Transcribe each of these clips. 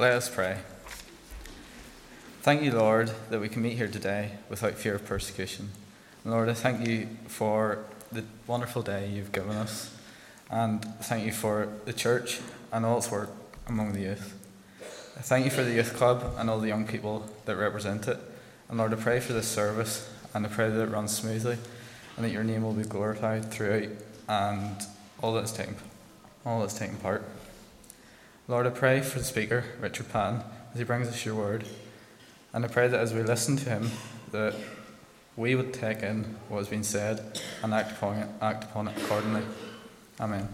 Let us pray. Thank you, Lord, that we can meet here today without fear of persecution. And Lord, I thank you for the wonderful day you've given us, and thank you for the church and all its work among the youth. I thank you for the youth club and all the young people that represent it. And Lord, I pray for this service, and I pray that it runs smoothly, and that your name will be glorified throughout and all that's taking part. Lord, I pray for the speaker, Richard Patton, as he brings us your word. And I pray that as we listen to him, that we would take in what has been said and act upon it accordingly. Amen.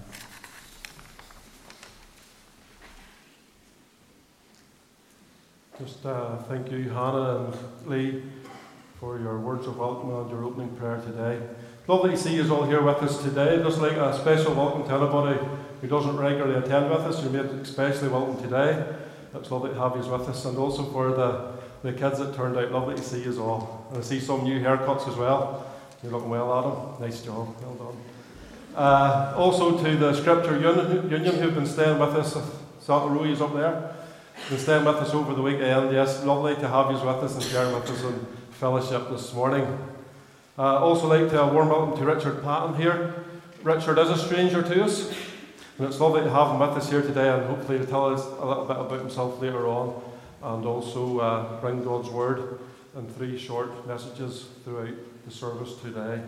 Just thank you, Hannah and Lee, for your words of welcome and your opening prayer today. Lovely to see you all here with us today. Just like a special welcome to anybody who doesn't regularly attend with us. You're made especially welcome today. It's lovely to have you with us. And also for the kids that turned out, lovely to see you all. And I see some new haircuts as well. You're looking well, Adam. Nice job. Well done. Also to the Scripture Union who've been staying with us. Sataroy is up there. Been staying with us over the weekend. Yes, lovely to have you with us and share with us in fellowship this morning. Also like to warm welcome to Richard Patton here. Richard is a stranger to us, and it's lovely to have him with us here today, and hopefully to tell us a little bit about himself later on, and also bring God's word in 3 short messages throughout the service today.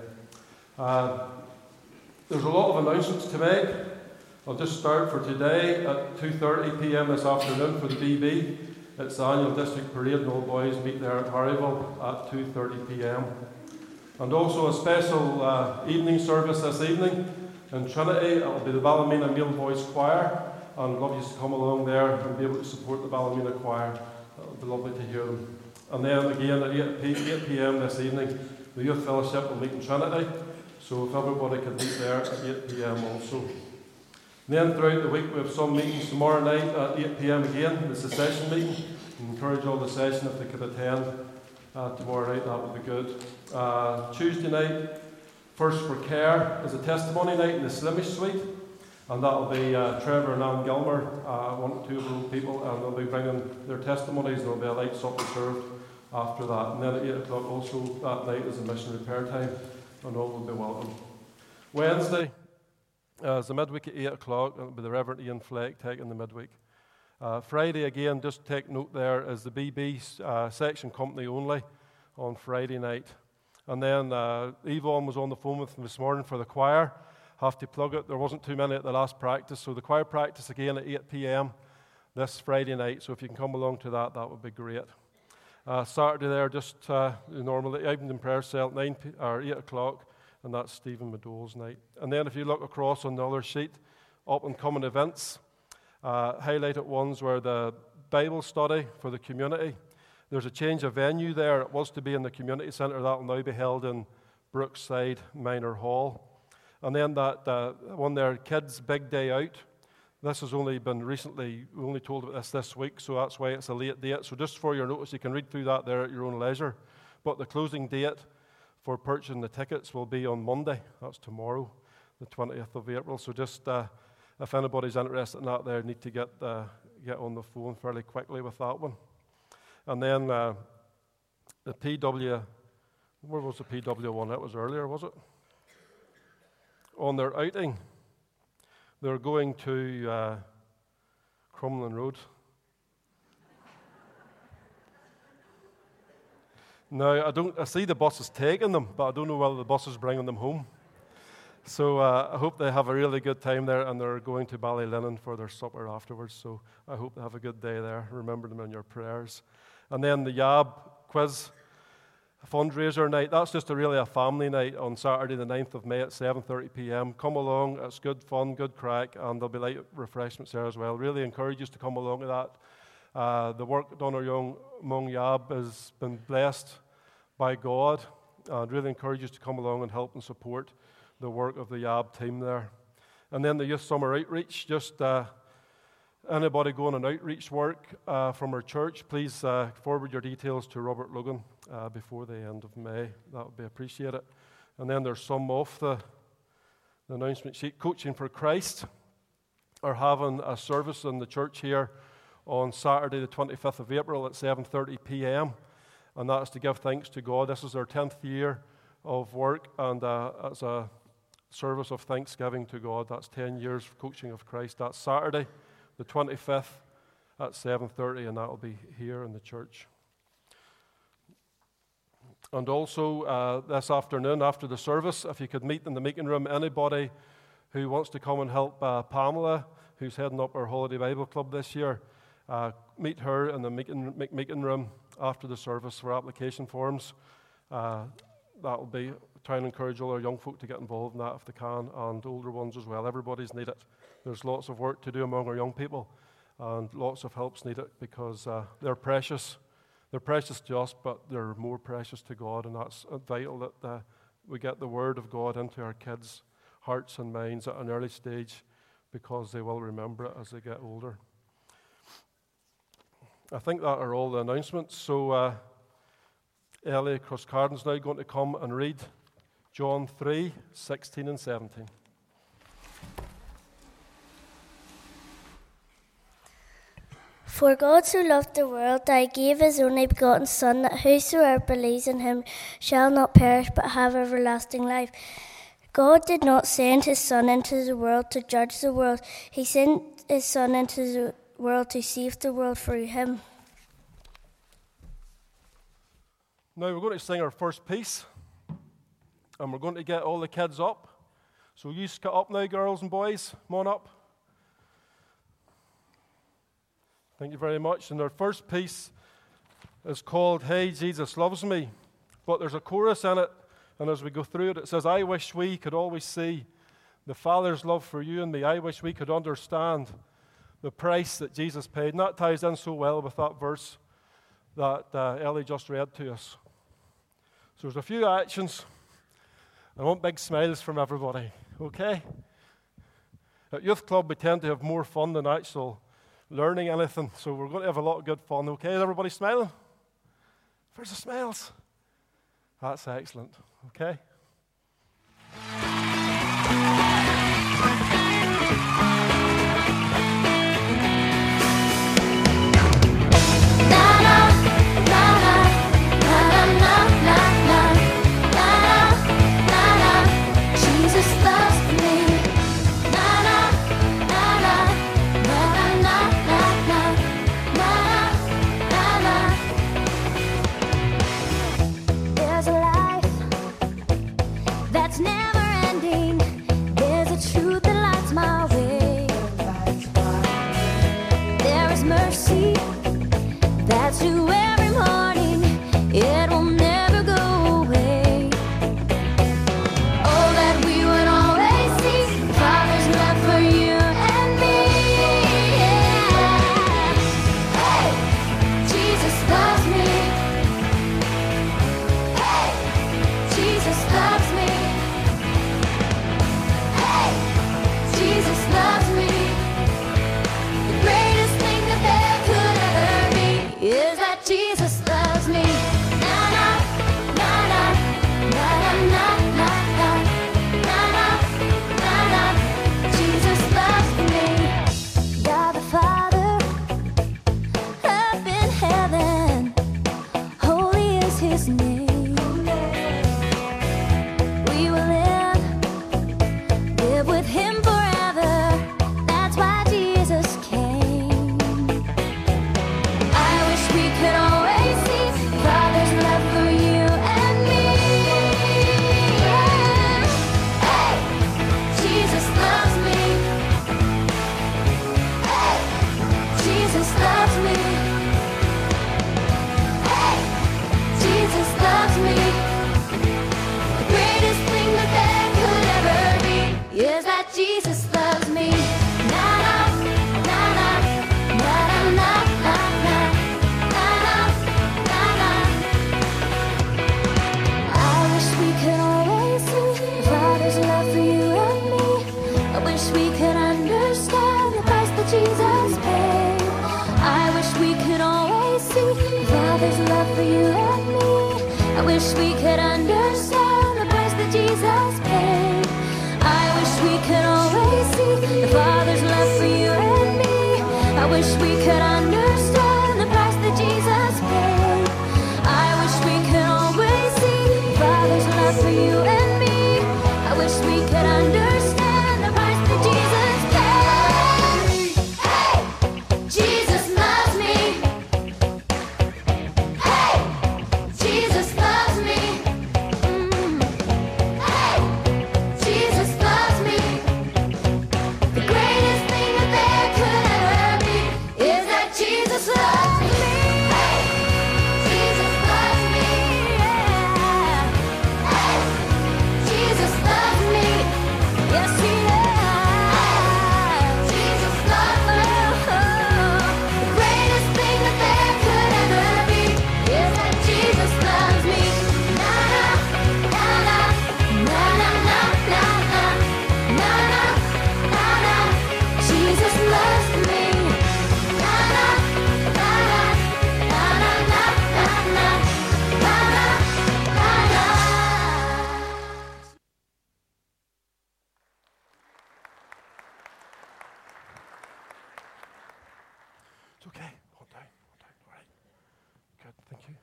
There's a lot of announcements to make. I'll just start for today at 2:30 p.m. this afternoon for the BB. It's the annual district parade, and all boys meet there at Harryville at 2:30 p.m. And also a special evening service this evening in Trinity. It'll be the Ballymena Male Voice Choir, and I'd love you to come along there and be able to support the Ballymena Choir. It'll be lovely to hear them. And then again at 8 p.m. this evening, the Youth Fellowship will meet in Trinity, so if everybody could meet there at 8 p.m. also. And then throughout the week we have some meetings. Tomorrow night at 8 p.m. again, the session meeting. I encourage all the session if they could attend tomorrow night, that would be good. Tuesday night, First for Care, is a testimony night in the Slimish Suite, and that'll be Trevor and Ann Gilmer, 1 or 2 of those people, and they'll be bringing their testimonies, and there'll be a light supper served after that. And then at 8 o'clock also that night is a missionary prayer time, and all will be welcome. Wednesday is the midweek at 8 o'clock, and it'll be the Reverend Ian Fleck taking the midweek. Friday again, just take note there, is the BB section company only on Friday night. And then Yvonne was on the phone with me this morning for the choir. Have to plug it. There wasn't too many at the last practice. So the choir practice again at 8 p.m. this Friday night. So if you can come along to that, that would be great. Saturday there, just normally, evening prayer cell at 8 o'clock. And that's Stephen Meadows' night. And then if you look across on the other sheet, up and coming events, highlighted ones were the Bible study for the community. There's a change of venue there. It was to be in the community centre. That will now be held in Brookside Minor Hall. And then that one there, Kids Big Day Out. This has only been recently, we only told about this week, so that's why it's a late date. So just for your notice, you can read through that there at your own leisure. But the closing date for purchasing the tickets will be on Monday. That's tomorrow, the 20th of April. So just if anybody's interested in that there, need to get on the phone fairly quickly with that one. And then the PW, where was the PW one? That was earlier, was it? On their outing, they're going to Crumlin Road. Now, I see the bus is taking them, but I don't know whether the bus is bringing them home. So I hope they have a really good time there, and they're going to Ballylinen for their supper afterwards. So I hope they have a good day there. Remember them in your prayers. And then the YAB quiz fundraiser night. That's just a family night on Saturday the 9th of May at 7:30 p.m. Come along. It's good fun, good crack, and there'll be light refreshments there as well. Really encourage you to come along to that. The work done among YAB has been blessed by God, and really encourage you to come along and help and support the work of the YAB team there. And then the Youth Summer Outreach, just anybody going on outreach work from our church, please forward your details to Robert Logan before the end of May. That would be appreciated. And then there's some off the announcement sheet. Coaching for Christ are having a service in the church here on Saturday the 25th of April at 7:30 p.m. And that is to give thanks to God. This is our 10th year of work, and it's a service of thanksgiving to God. That's 10 years of Coaching of Christ. That's Saturday the 25th at 7:30, and that will be here in the church. And also this afternoon after the service, if you could meet in the meeting room anybody who wants to come and help Pamela, who's heading up our Holiday Bible Club this year, meet her in the meeting room after the service for application forms. That'll be, try and encourage all our young folk to get involved in that if they can, and older ones as well. Everybody's needed. There's lots of work to do among our young people, and lots of help's needed because they're precious. They're precious to us, but they're more precious to God, and that's vital that we get the Word of God into our kids' hearts and minds at an early stage, because they will remember it as they get older. I think that are all the announcements. So Ellie Crosscarden's now going to come and read John 3:16 and 17. For God so loved the world that he gave his only begotten Son, that whosoever believes in him shall not perish but have everlasting life. God did not send his Son into the world to judge the world. He sent his Son into the world to save the world through him. Now we're going to sing our first piece, and we're going to get all the kids up. So you get up now, girls and boys. Come on up. Thank you very much. And our first piece is called Hey, Jesus Loves Me. But there's a chorus in it, and as we go through it, it says, I wish we could always see the Father's love for you and me. I wish we could understand the price that Jesus paid. And that ties in so well with that verse that Ellie just read to us. So there's a few actions. I want big smiles from everybody, okay? At Youth Club, we tend to have more fun than actual learning anything, so we're going to have a lot of good fun, okay? Is everybody smiling? Where's the smiles? That's excellent, okay? wish we could understand the price that Jesus paid. I wish we could always see the Father's love for you and me. I wish we could understand okay. Hold down. All right. Good, thank you.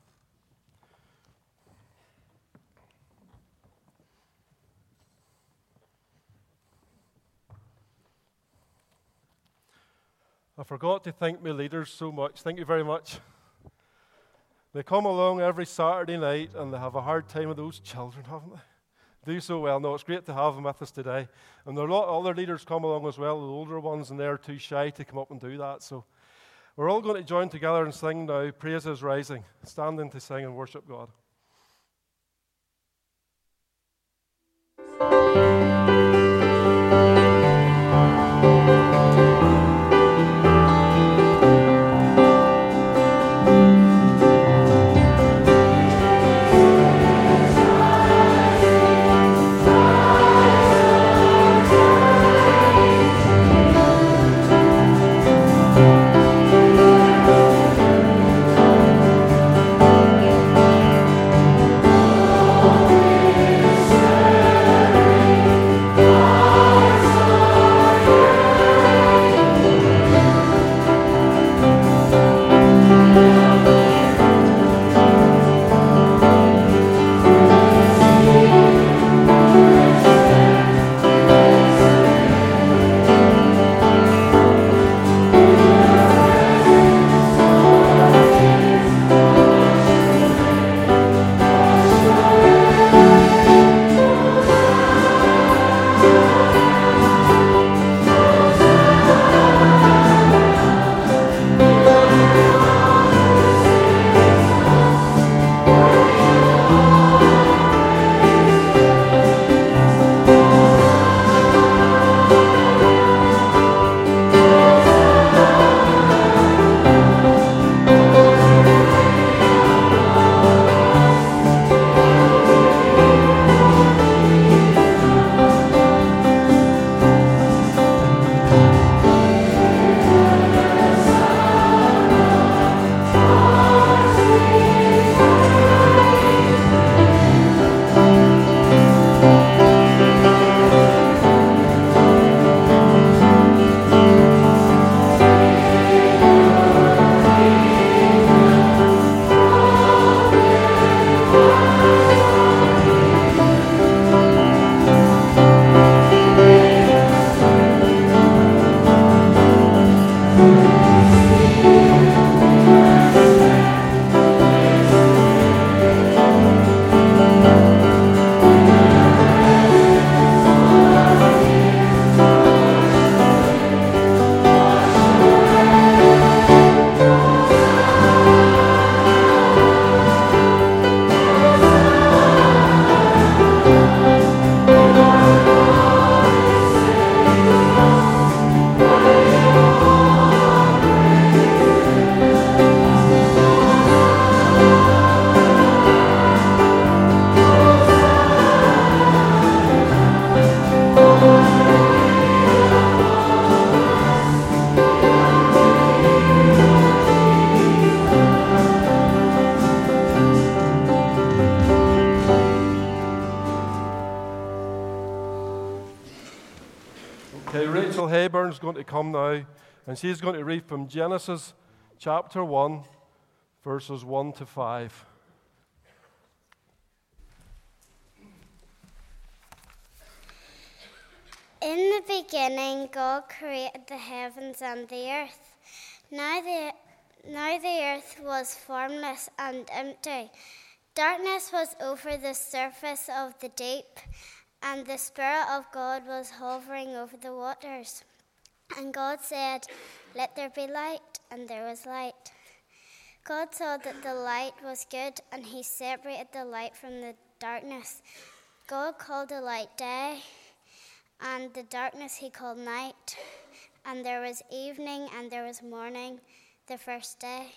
I forgot to thank my leaders so much. Thank you very much. They come along every Saturday night and they have a hard time with those children, haven't they? Do so well. No, it's great to have them with us today. And there are a lot of other leaders come along as well, the older ones, and they're too shy to come up and do that. So we're all going to join together and sing now, Praise is Rising. Standing to sing and worship God. Hayburn's going to come now, and she's going to read from Genesis chapter 1, verses 1 to 5. In the beginning, God created the heavens and the earth. Now the earth was formless and empty. Darkness was over the surface of the deep, and the Spirit of God was hovering over the waters. And God said, "Let there be light," and there was light. God saw that the light was good, and he separated the light from the darkness. God called the light day, and the darkness he called night. And there was evening and there was morning, the first day.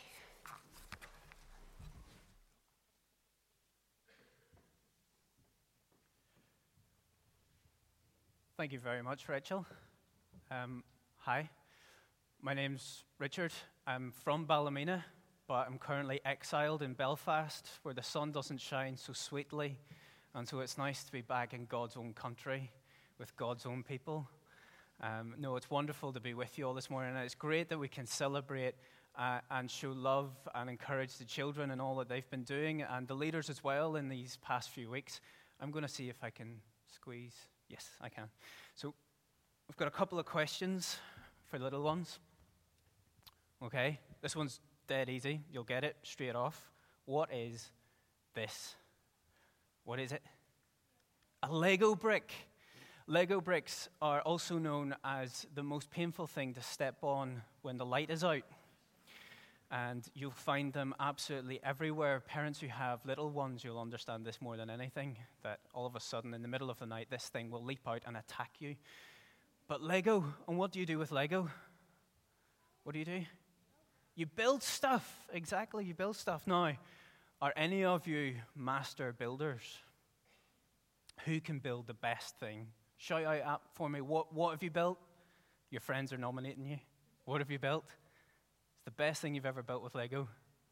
Thank you very much, Rachel. Hi, my name's Richard. I'm from Ballymena, but I'm currently exiled in Belfast, where the sun doesn't shine so sweetly, and so it's nice to be back in God's own country with God's own people. No, it's wonderful to be with you all this morning, and it's great that we can celebrate and show love and encourage the children and all that they've been doing, and the leaders as well in these past few weeks. I'm going to see if I can squeeze. Yes, I can. So we've got a couple of questions for the little ones. Okay, this one's dead easy. You'll get it straight off. What is this? What is it? A Lego brick. Lego bricks are also known as the most painful thing to step on when the light is out. And you'll find them absolutely everywhere. Parents who have little ones, you'll understand this more than anything, that all of a sudden in the middle of the night, this thing will leap out and attack you. But Lego, and what do you do with Lego? What do? You build stuff. Exactly, you build stuff. Now, are any of you master builders? Who can build the best thing? Shout out for me. What have you built? Your friends are nominating you. What have you built? It's the best thing you've ever built with Lego.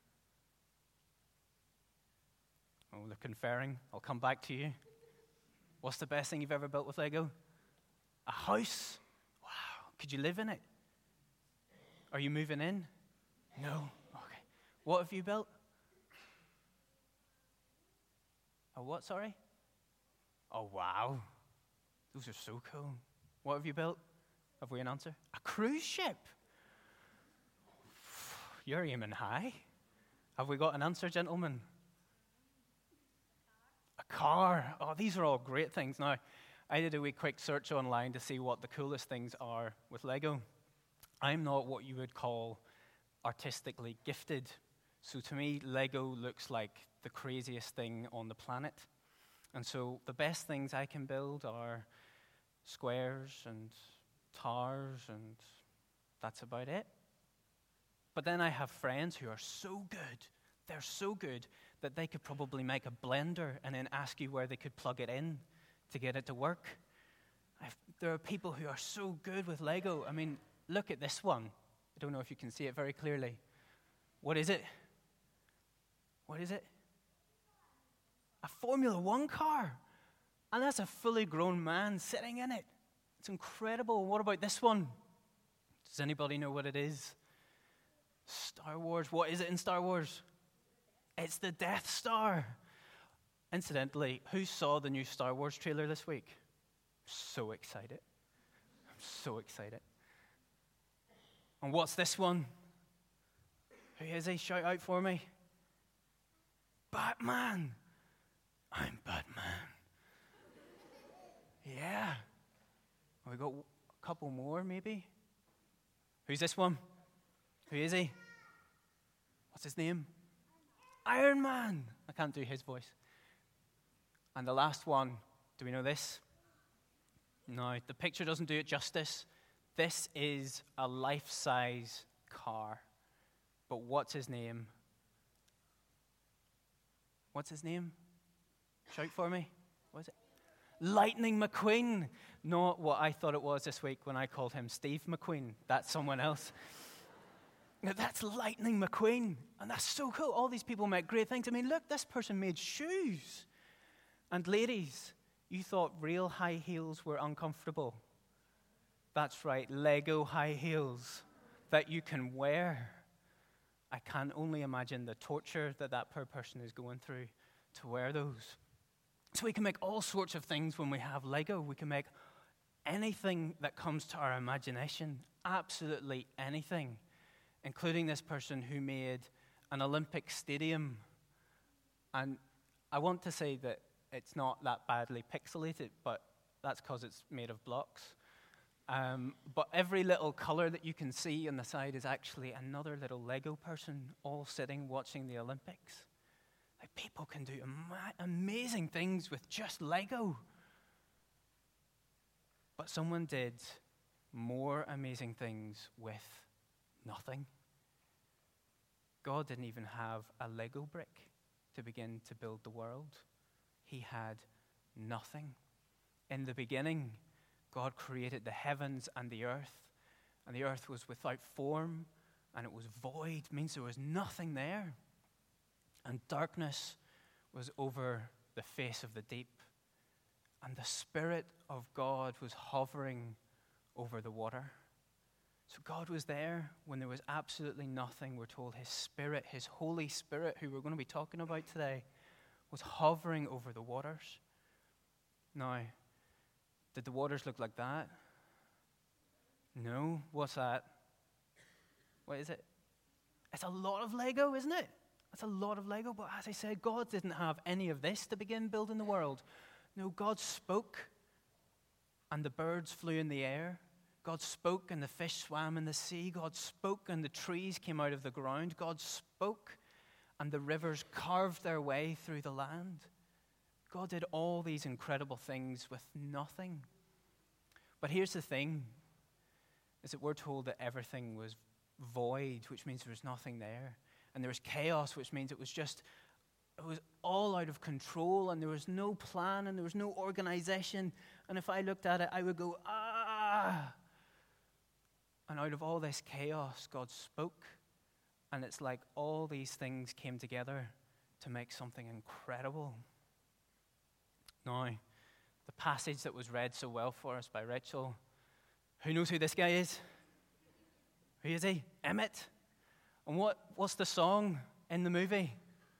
Oh, they're conferring. I'll come back to you. What's the best thing you've ever built with Lego? A house. Wow. Could you live in it? Are you moving in? No. Okay. What have you built? A what, sorry? Oh, wow. Those are so cool. What have you built? Have we an answer? A cruise ship. You're aiming high. Have we got an answer, gentlemen? A car. Oh, these are all great things. Now, I did a wee quick search online to see what the coolest things are with Lego. I'm not what you would call artistically gifted. So to me, Lego looks like the craziest thing on the planet. And so the best things I can build are squares and towers, and that's about it. But then I have friends who are so good, they're so good that they could probably make a blender and then ask you where they could plug it in to get it to work. There are people who are so good with Lego. I mean, look at this one. I don't know if you can see it very clearly. What is it? What is it? A Formula One car. And that's a fully grown man sitting in it. It's incredible. What about this one? Does anybody know what it is? Star Wars. What is it in Star Wars? It's the Death Star. Incidentally, who saw the new Star Wars trailer this week? So excited. I'm so excited. And what's this one? Who is he? Shout out for me. Batman. I'm Batman. Yeah. We got a couple more, maybe. Who's this one? Who is he? What's his name? Iron Man. I can't do his voice. And the last one, do we know this? No, the picture doesn't do it justice. This is a life-size car. But what's his name? What's his name? Shout for me. What is it? Lightning McQueen. Not what I thought it was this week when I called him Steve McQueen. That's someone else. Now, that's Lightning McQueen. And that's so cool. All these people make great things. I mean, look, this person made shoes. And ladies, you thought real high heels were uncomfortable. That's right, Lego high heels that you can wear. I can only imagine the torture that poor person is going through to wear those. So we can make all sorts of things when we have Lego. We can make anything that comes to our imagination, absolutely anything, including this person who made an Olympic stadium. And I want to say that it's not that badly pixelated, but that's because it's made of blocks. But every little color that you can see on the side is actually another little Lego person all sitting watching the Olympics. Like, people can do amazing things with just Lego. But someone did more amazing things with nothing. God didn't even have a Lego brick to begin to build the world. He had nothing. In the beginning, God created the heavens and the earth was without form, and it was void, means there was nothing there. And darkness was over the face of the deep, and the Spirit of God was hovering over the water. So God was there when there was absolutely nothing. We're told His Spirit, His Holy Spirit, who we're going to be talking about today, was hovering over the waters. Now, did the waters look like that? No. What's that? What is it? It's a lot of Lego, isn't it? It's a lot of Lego. But as I said, God didn't have any of this to begin building the world. No, God spoke, and the birds flew in the air. God spoke, and the fish swam in the sea. God spoke, and the trees came out of the ground. God spoke, and the rivers carved their way through the land. God did all these incredible things with nothing. But here's the thing, is that we're told that everything was void, which means there was nothing there. And there was chaos, which means it was all out of control, and there was no plan, and there was no organization. And if I looked at it, I would go, ah! And out of all this chaos, God spoke. And it's like all these things came together to make something incredible. Now, the passage that was read so well for us by Rachel, who knows who this guy is? Who is he? Emmett. And what's the song in the movie?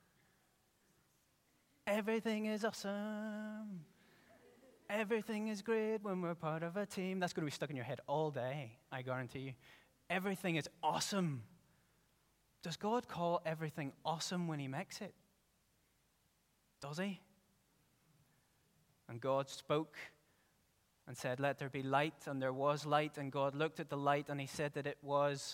Everything is awesome. Everything is great when we're part of a team. That's going to be stuck in your head all day, I guarantee you. Everything is awesome. Does God call everything awesome when He makes it? Does He? And God spoke and said, let there be light, and there was light, and God looked at the light and He said that it was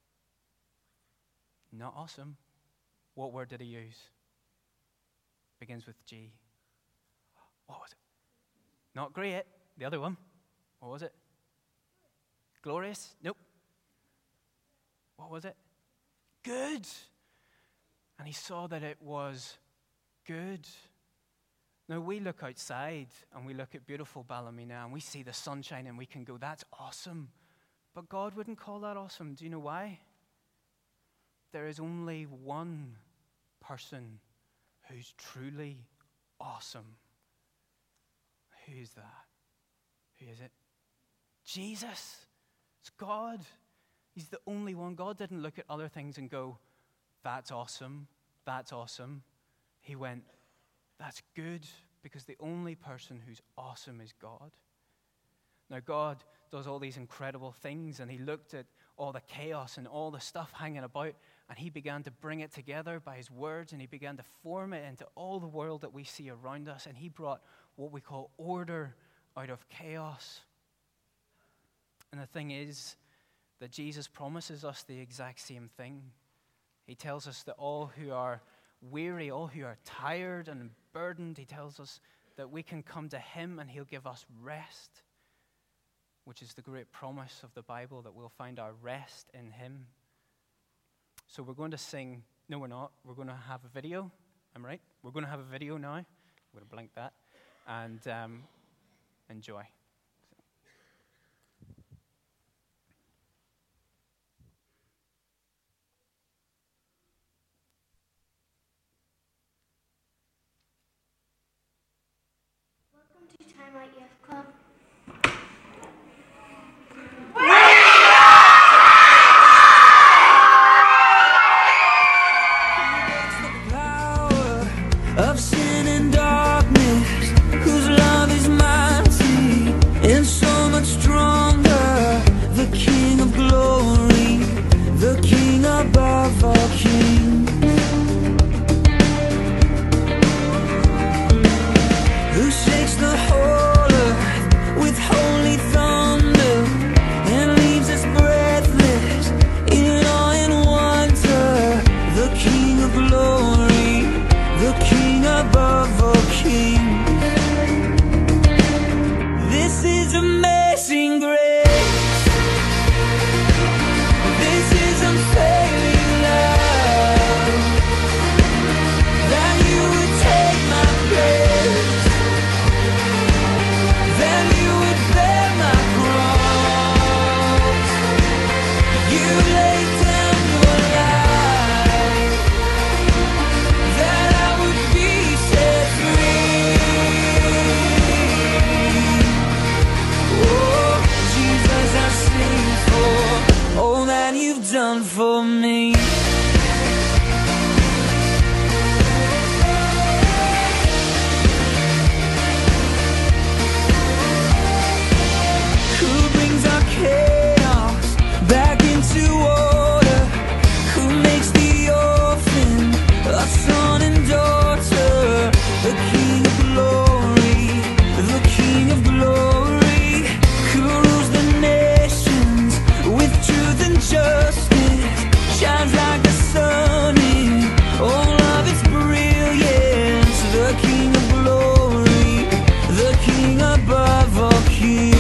not awesome. What word did He use? Begins with G. What was it? Not great. The other one. What was it? Glorious? Nope. What was it? Good. And He saw that it was good. Now, we look outside and we look at beautiful Ballymena and we see the sunshine and we can go, that's awesome. But God wouldn't call that awesome. Do you know why? There is only one person who's truly awesome. Who is that? Who is it? Jesus. It's God. He's the only one. God didn't look at other things and go, that's awesome. That's awesome. He went, that's good, because the only person who's awesome is God. Now, God does all these incredible things, and He looked at all the chaos and all the stuff hanging about, and He began to bring it together by His words, and He began to form it into all the world that we see around us, and He brought what we call order out of chaos. And the thing is that Jesus promises us the exact same thing. He tells us that all who are weary, all who are tired and burdened, He tells us that we can come to Him and He'll give us rest, which is the great promise of the Bible, that we'll find our rest in Him. So we're going to sing. No, we're not. We're going to have a video. I'm right. We're going to have a video now. I'm going to blank that. And enjoy. Welcome to Time Out Youth Club. Of sin and darkness, whose love is mighty and so much stronger. The King of glory, the King above all kings, who shakes the whole earth done for me. Who brings our chaos back into order? Who makes the orphan a son and daughter? The King of glory, the King of glory, who rules the nations with truth and justice, shines like the sun in all of its brilliance. The King of glory, the King above all kings.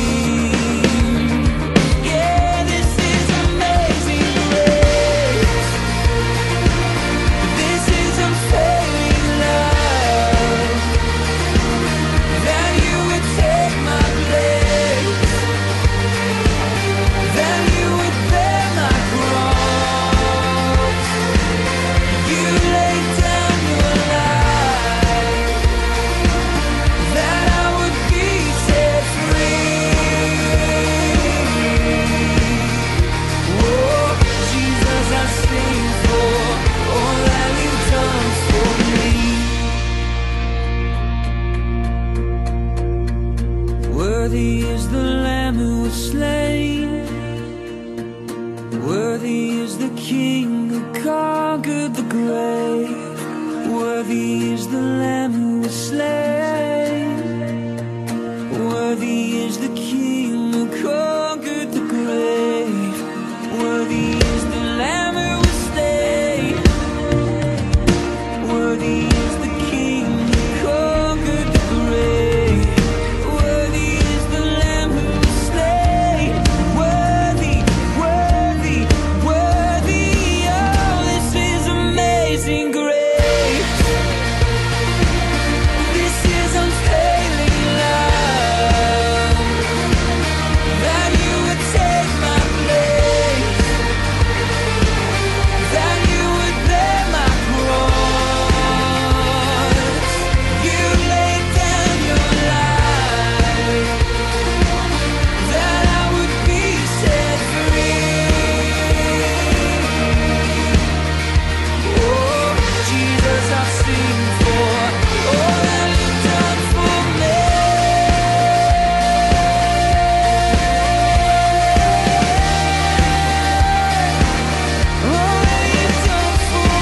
Yeah, this is amazing grace. This is unfailing love, that you would take my place, that you would bear my cross. You laid down your life, that I would be set free. Oh, Jesus, I sing for all that you've done for me. Worthy is the Lamb who was slain. Worthy is the King who conquered the grave. Worthy is the Lamb who was slain. Worthy is the King who conquered the grave. Worthy is the Lamb who was slain. Worthy is the King who conquered the grave. Worthy is the Lamb who was slain. Worthy, worthy, worthy. Oh, this is amazing grace. This is unfailing love, that you would take my place, that you would bear my cross. You laid down your life, that I would be set free. Oh, Jesus, I sing for all that you've done for me. All that you've done for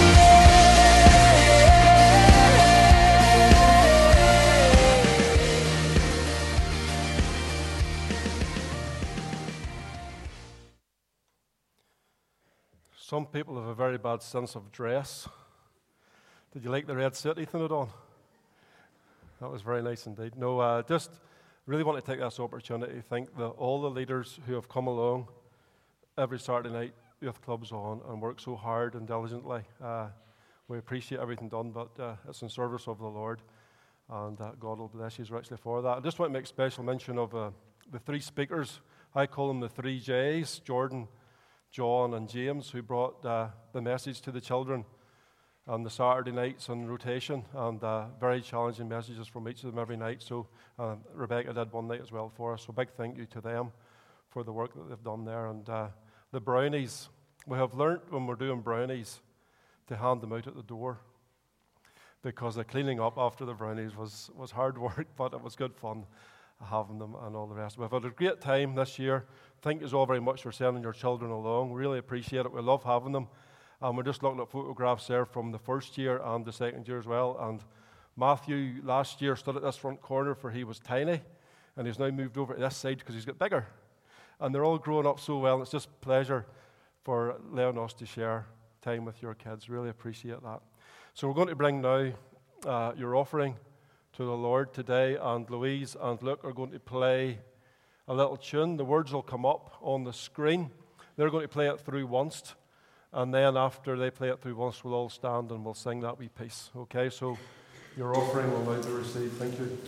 Some people have a very bad sense of dress. Did you like the red suit Ethan had on? That was very nice indeed. No, just really want to take this opportunity to thank all the leaders who have come along every Saturday night, youth clubs on, and work so hard and diligently. We appreciate everything done, but it's in service of the Lord, and God will bless you richly for that. I just want to make special mention of the three speakers. I call them the three J's, Jordan, John, and James, who brought the message to the children on the Saturday nights on rotation, and very challenging messages from each of them every night. So Rebecca did one night as well for us. So big thank you to them for the work that they've done there. And the brownies, we have learnt when we're doing brownies to hand them out at the door, because the cleaning up after the brownies was hard work, but it was good fun having them and all the rest. We've had a great time this year. Thank you all very much for sending your children along. Really appreciate it. We love having them. And we're just looking at photographs there from the first year and the second year as well. And Matthew last year stood at this front corner, for he was tiny, and he's now moved over to this side because he's got bigger. And they're all growing up so well, and it's just a pleasure for allowing us to share time with your kids. Really appreciate that. So we're going to bring now your offering to the Lord today, and Louise and Luke are going to play a little tune. The words will come up on the screen. They're going to play it through once, and then after they play it through once, we'll all stand and we'll sing that wee piece. Okay, so your offering will now be received. Thank you.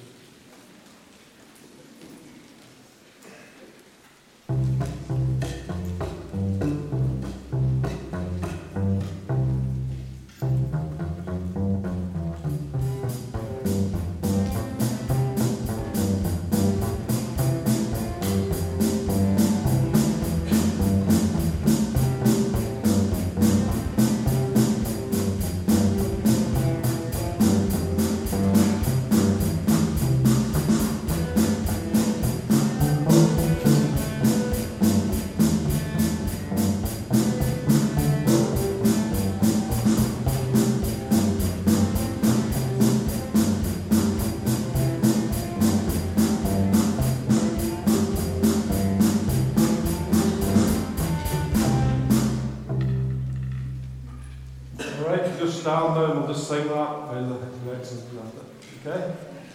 just stand now and we'll just sing that while the next is presented. Okay?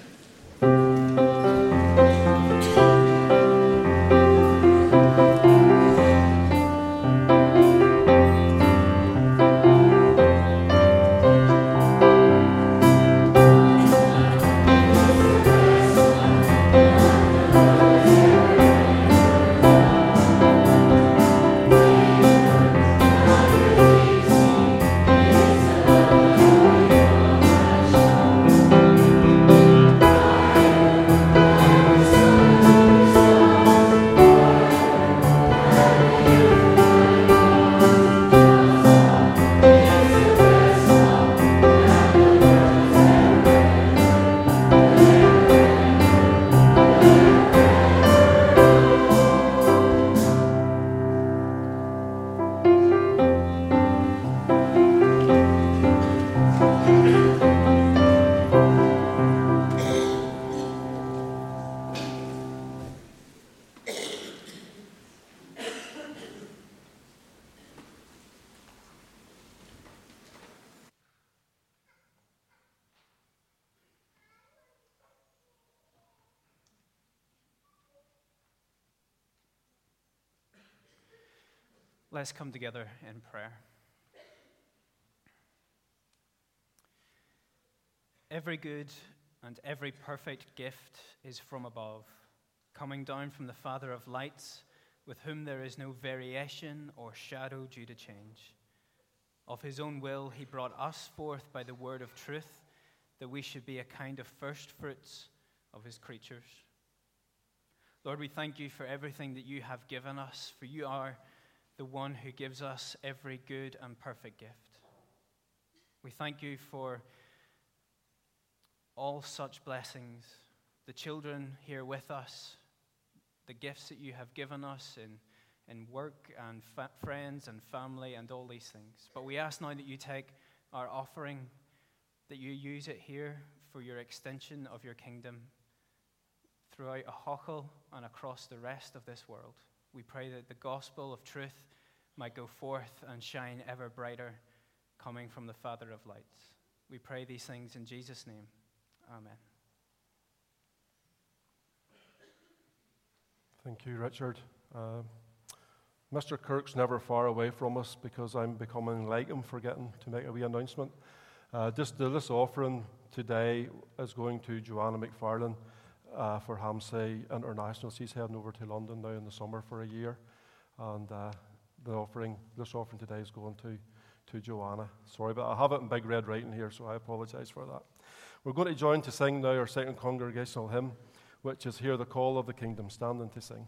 Let's come together in prayer. Every good and every perfect gift is from above, coming down from the Father of lights, with whom there is no variation or shadow due to change. Of his own will he brought us forth by the word of truth, that we should be a kind of first fruits of his creatures. Lord, we thank you for everything that you have given us, for you are the one who gives us every good and perfect gift. We thank you for all such blessings, the children here with us, the gifts that you have given us in work and friends and family and all these things. But we ask now that you take our offering, that you use it here for your extension of your kingdom throughout Aughachall and across the rest of this world. We pray that the gospel of truth might go forth and shine ever brighter, coming from the Father of lights. We pray these things in Jesus' name. Amen. Thank you, Richard. Mr. Kirk's never far away from us because I'm becoming like him, forgetting to make a wee announcement. This offering today is going to Joanna McFarlane for Hamsay International. She's heading over to London now in the summer for a year, and this offering today is going to Joanna. Sorry, but I have it in big red writing here, so I apologize for that. We're going to join to sing now our second congregational hymn, which is Hear the Call of the Kingdom. Standing to sing.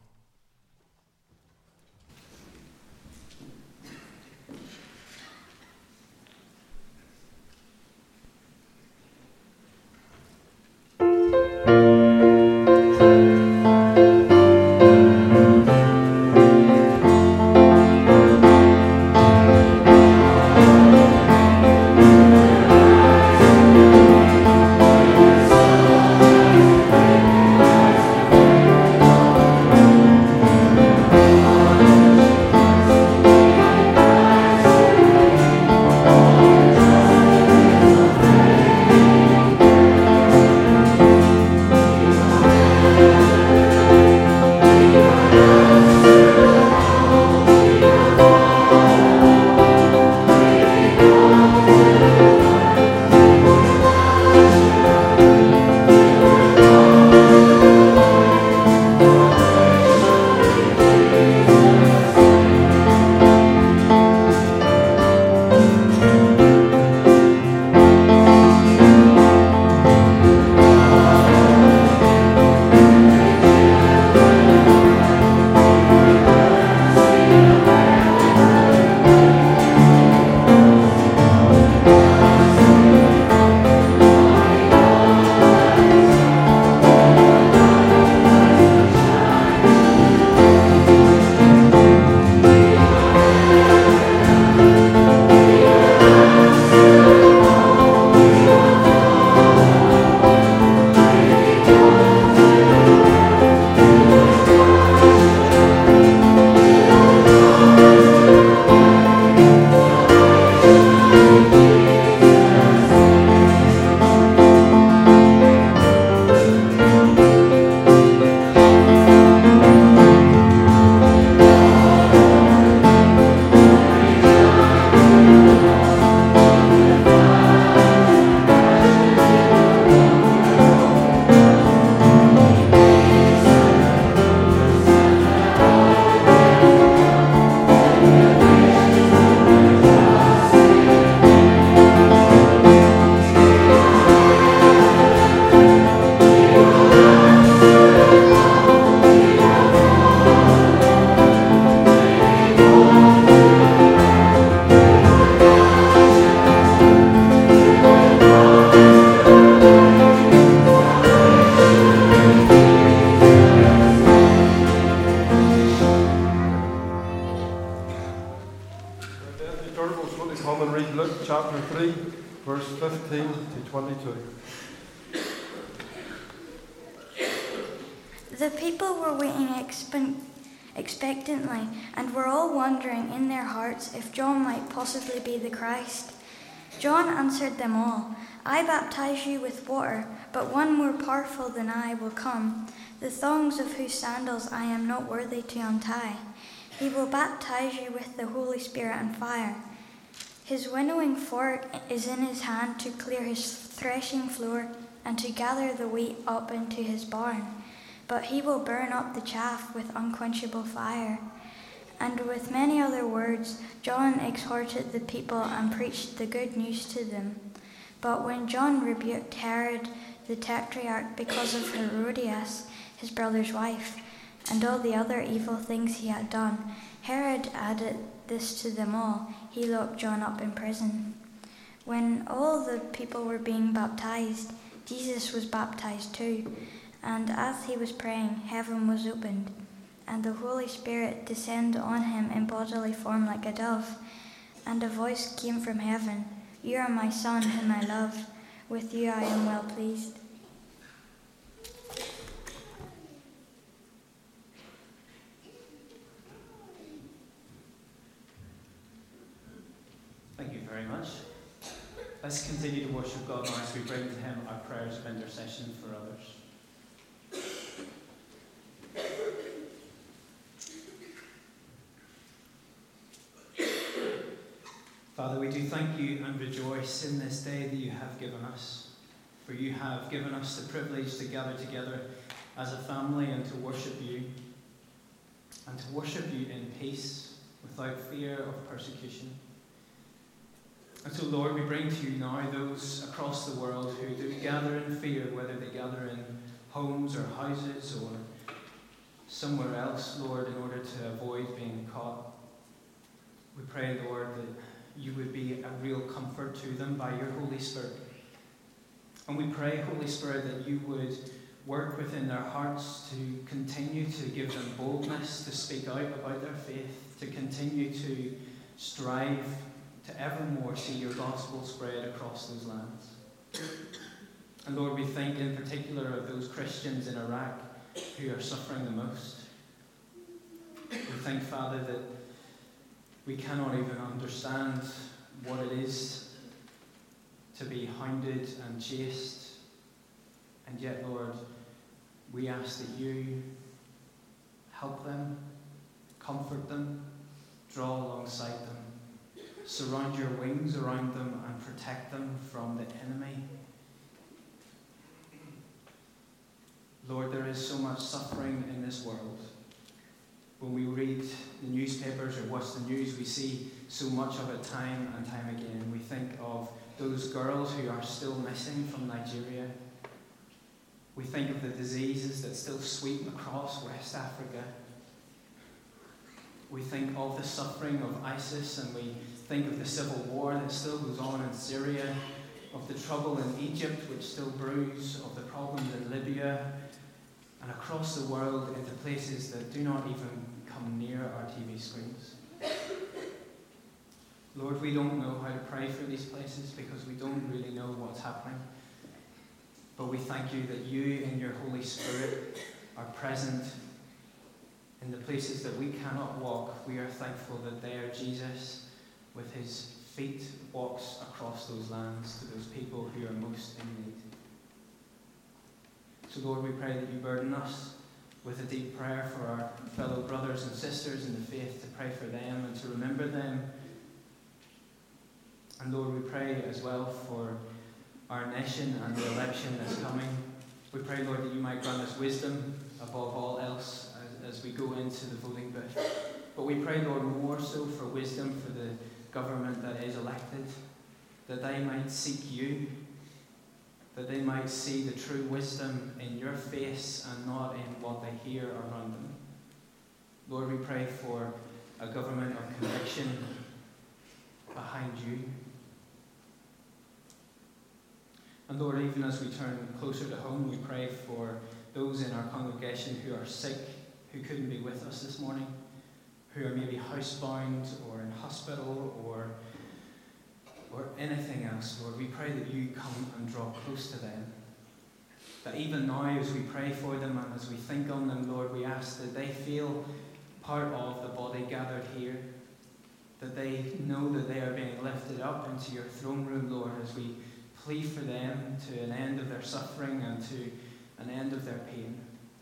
come and read Luke chapter 3, verse 15 to 22. The people were waiting expectantly and were all wondering in their hearts if John might possibly be the Christ. John answered them all, "I baptize you with water, but one more powerful than I will come, the thongs of whose sandals I am not worthy to untie. He will baptize you with the Holy Spirit and fire. His winnowing fork is in his hand to clear his threshing floor and to gather the wheat up into his barn. But he will burn up the chaff with unquenchable fire." And with many other words, John exhorted the people and preached the good news to them. But when John rebuked Herod the Tetrarch because of Herodias, his brother's wife, and all the other evil things he had done, Herod added this to them all: he locked John up in prison. When all the people were being baptized, Jesus was baptized too. And as he was praying, heaven was opened, and the Holy Spirit descended on him in bodily form like a dove. And a voice came from heaven, "You are my Son, whom I love. With you I am well pleased." Thank you very much. Let's continue to worship God now as we bring to him our prayers of intercession for others. Father, we do thank you and rejoice in this day that you have given us. For you have given us the privilege to gather together as a family and to worship you. And to worship you in peace, without fear of persecution. And so, Lord, we bring to you now those across the world who do gather in fear, whether they gather in homes or houses or somewhere else, Lord, in order to avoid being caught. We pray, Lord, that you would be a real comfort to them by your Holy Spirit. And we pray, Holy Spirit, that you would work within their hearts to continue to give them boldness to speak out about their faith, to continue to strive to evermore see your gospel spread across those lands. And Lord, we think in particular of those Christians in Iraq who are suffering the most. We think, Father, that we cannot even understand what it is to be hounded and chased. And yet, Lord, we ask that you help them, comfort them, draw alongside them, surround your wings around them and protect them from the enemy. Lord, there is so much suffering in this world. When we read the newspapers or watch the news, we see so much of it time and time again. We think of those girls who are still missing from Nigeria. We think of the diseases that still sweep across West Africa. We think of the suffering of ISIS, and we think of the civil war that still goes on in Syria, of the trouble in Egypt which still brews, of the problems in Libya, and across the world into places that do not even come near our TV screens. Lord, we don't know how to pray for these places because we don't really know what's happening. But we thank you that you in your Holy Spirit are present in the places that we cannot walk. We are thankful that there Jesus, with his feet, walks across those lands to those people who are most in need. So Lord, we pray that you burden us with a deep prayer for our fellow brothers and sisters in the faith, to pray for them and to remember them. And Lord, we pray as well for our nation and the election that's coming. We pray, Lord, that you might grant us wisdom above all else as we go into the voting booth. But we pray, Lord, more so for wisdom for the government that is elected, that they might seek you, that they might see the true wisdom in your face and not in what they hear around them. Lord, we pray for a government of conviction behind you. And Lord, even as we turn closer to home, we pray for those in our congregation who are sick, who couldn't be with us this morning, who are maybe housebound or in hospital or or anything else, Lord, we pray that you come and draw close to them. That even now, as we pray for them and as we think on them, Lord, we ask that they feel part of the body gathered here, that they know that they are being lifted up into your throne room, Lord, as we plead for them to an end of their suffering and to an end of their pain.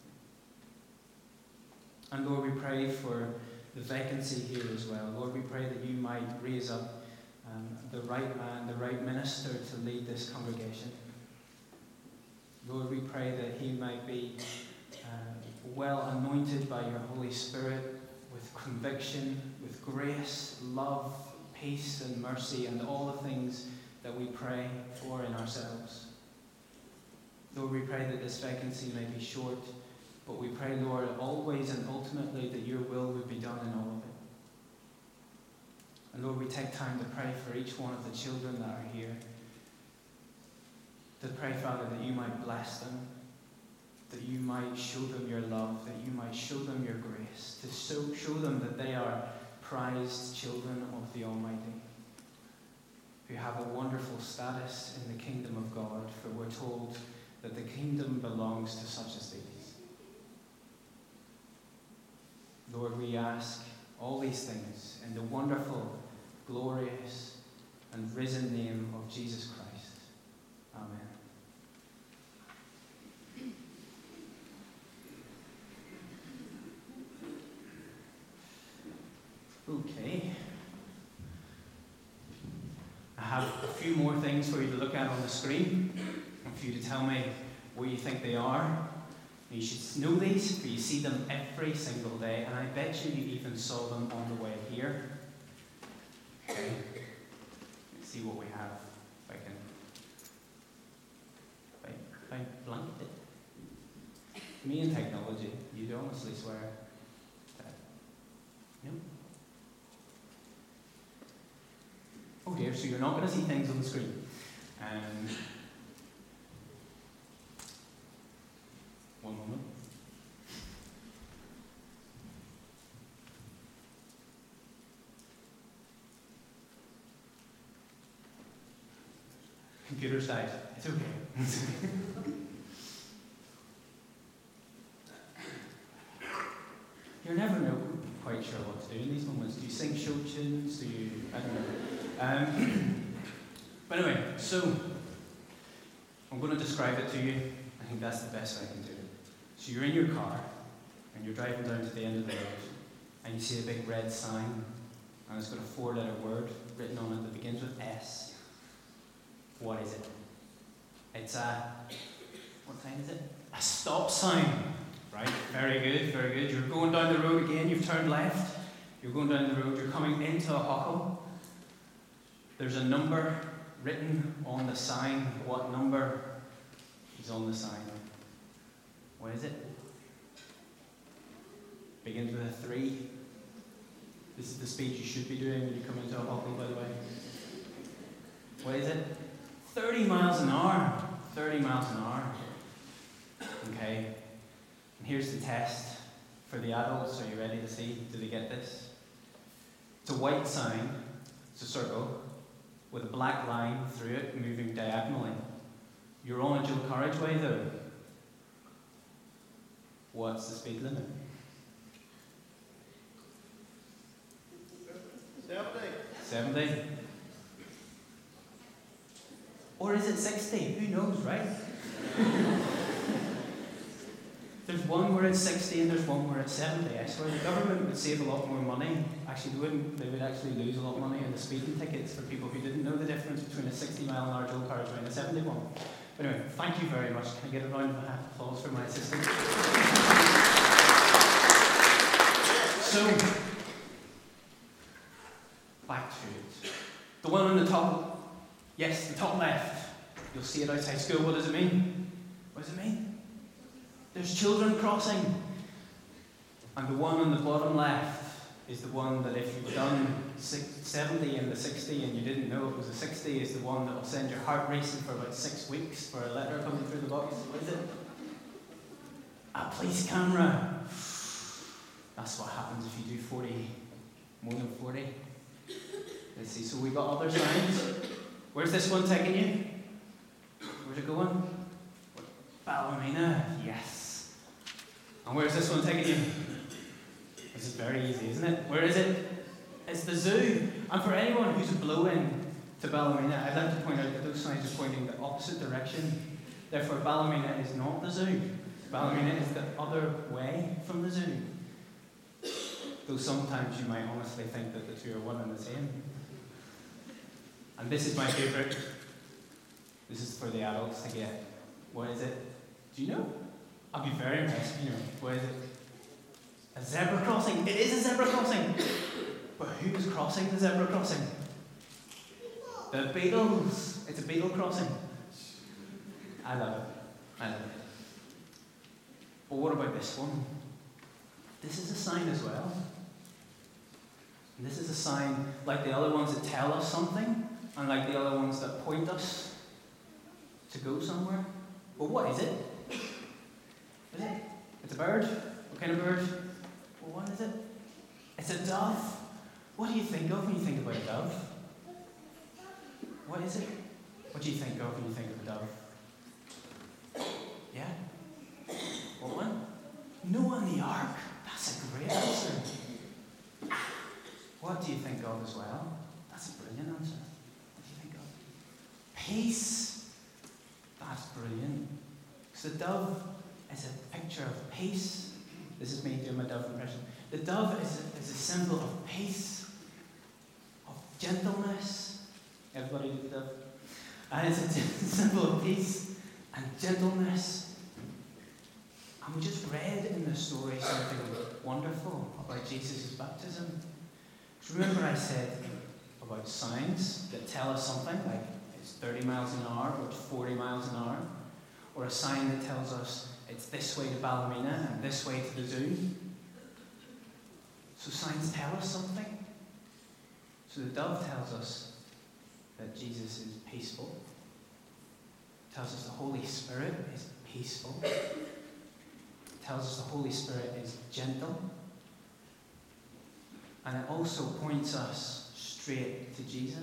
And Lord, we pray for the vacancy here as well. Lord, we pray that you might raise up the right man, the right minister to lead this congregation. Lord, we pray that he might be well anointed by your Holy Spirit with conviction, with grace, love, peace and mercy and all the things that we pray for in ourselves. Lord, we pray that this vacancy may be short, but we pray, Lord, always and ultimately that your will would be done in all of it. And Lord, we take time to pray for each one of the children that are here. To pray, Father, that you might bless them, that you might show them your love, that you might show them your grace, to show them that they are prized children of the Almighty, who have a wonderful status in the kingdom of God, for we're told that the kingdom belongs to such as these. Lord, we ask all these things in the wonderful, glorious, and risen name of Jesus Christ. Amen. Okay. I have a few more things for you to look at on the screen, and for you to tell me what you think they are. You should know these, for you see them every single day, and I bet you even saw them on the way here. Okay. Let's see what we have. If I can blanket it. Me and technology, you'd honestly swear that. No. Oh dear, so you're not going to see things on the screen. One moment. Computer's died. It's okay. You're never quite sure what to do in these moments. Do you sing show tunes? Do you... I don't know. But anyway, so I'm going to describe it to you. I think that's the best I can do. So you're in your car, and you're driving down to the end of the road, and you see a big red sign, and it's got a 4-letter word written on it that begins with S. What is it? It's what sign is it? A stop sign. Right, very good, very good. You're going down the road again, you've turned left, you're going down the road, you're coming into a hockle. There's a number written on the sign. What number is on the sign? What is it? Begins with a 3. This is the speed you should be doing when you come into a hockle, by the way. What is it? 30 miles an hour. 30 miles an hour. Okay. And here's the test for the adults. Are you ready to see? Do they get this? It's a white sign. It's a circle with a black line through it moving diagonally. You're on a dual carriageway though. What's the speed limit? 70. Or is it 60? Who knows, right? There's one where it's 60 and there's one where it's 70. I swear the government would save a lot more money. Actually, they wouldn't. They would actually lose a lot of money in the speeding tickets for people who didn't know the difference between a 60-mile-an-hour dual carriageway and a 71. But anyway, thank you very much. Can I get a round of applause for my assistant? So, back to it. The one on the top, yes, the top left. You'll see it outside school. What does it mean? What does it mean? There's children crossing. And the one on the bottom left is the one that if you've done 70 and the 60 and you didn't know it was a 60 is the one that will send your heart racing for about 6 weeks for a letter coming through the box. What is it? A police camera. That's what happens if you do 40, more than 40. Let's see, so we got other signs. Where's this one taking you? Where's it going? Ballymena, yes. And where's this one taking you? This is very easy, isn't it? Where is it? It's the zoo. And for anyone who's a blow-in to Ballymena, I'd like to point out that those signs are pointing the opposite direction. Therefore, Ballymena is not the zoo. Ballymena is the other way from the zoo. Though sometimes you might honestly think that the two are one and the same. And this is my favourite. This is for the adults to get. What is it? Do you know? I'll be very impressed if you know. What is it? A zebra crossing. It is a zebra crossing. But who's crossing the zebra crossing? The beetles. It's a beetle crossing. I love it. I love it. But what about this one? This is a sign as well. And this is a sign like the other ones that tell us something, and like the other ones that point us to go somewhere. But what is it? Is it? It's a bird. What kind of bird? Well, what is it? It's a dove. What do you think of when you think about a dove? What is it? What do you think of when you think of a dove? Yeah? What one? Noah and the ark. That's a great answer. What do you think of as well? That's a brilliant answer. What do you think of? Peace. That's brilliant. Because the dove is a picture of peace. This is me doing my dove impression. The dove is a symbol of peace, of gentleness. Everybody do the dove? And it's a symbol of peace and gentleness. And we just read in the story something wonderful about Jesus' baptism. Remember I said about signs that tell us something, like it's 30 miles an hour or it's 40 miles an hour, or a sign that tells us it's this way to Ballymena and this way to the zoo. So signs tell us something. So the dove tells us that Jesus is peaceful. It tells us the Holy Spirit is peaceful. It tells us the Holy Spirit is gentle. And it also points us straight to Jesus.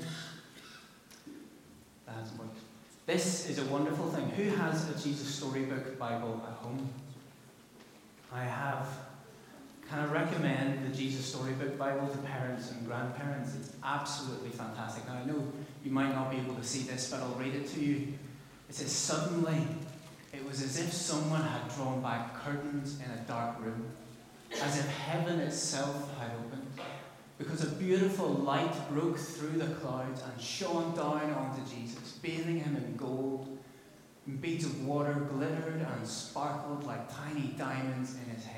That hasn't worked. This is a wonderful thing. Who has a Jesus Storybook Bible at home? I have. Can I recommend the Jesus Storybook Bible to parents and grandparents? It's absolutely fantastic. Now I know you might not be able to see this, but I'll read it to you. It says, suddenly, it was as if someone had drawn back curtains in a dark room, as if heaven itself had opened, because a beautiful light broke through the clouds and shone down onto Jesus, bathing him in gold, and beads of water glittered and sparkled like tiny diamonds in his hair.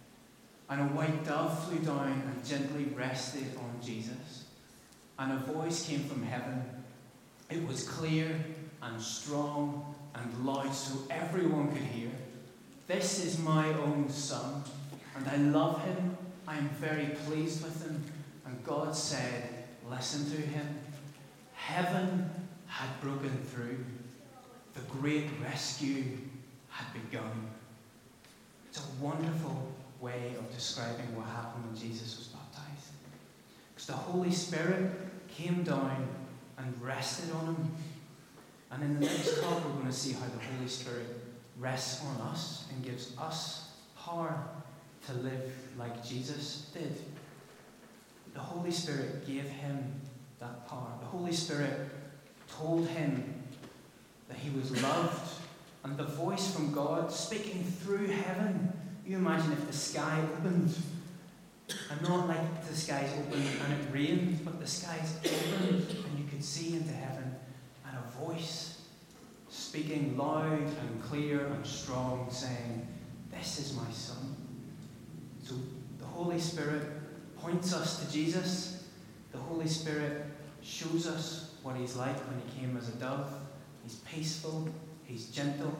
And a white dove flew down and gently rested on Jesus. And a voice came from heaven. It was clear and strong and loud so everyone could hear. This is my own son, and I love him. I am very pleased with him. And God said, listen to him. Heaven had broken through. The great rescue had begun. It's a wonderful way of describing what happened when Jesus was baptized. Because the Holy Spirit came down and rested on him. And in the next talk, we're going to see how the Holy Spirit rests on us and gives us power to live like Jesus did. The Holy Spirit gave him that power. The Holy Spirit told him that he was loved, and the voice from God speaking through heaven. You imagine if the sky opened, and not like the skies opened and it rained, but the skies opened and you could see into heaven, and a voice speaking loud and clear and strong saying, this is my son. So the Holy Spirit points us to Jesus. The Holy Spirit shows us what he's like when he came as a dove. He's peaceful, he's gentle,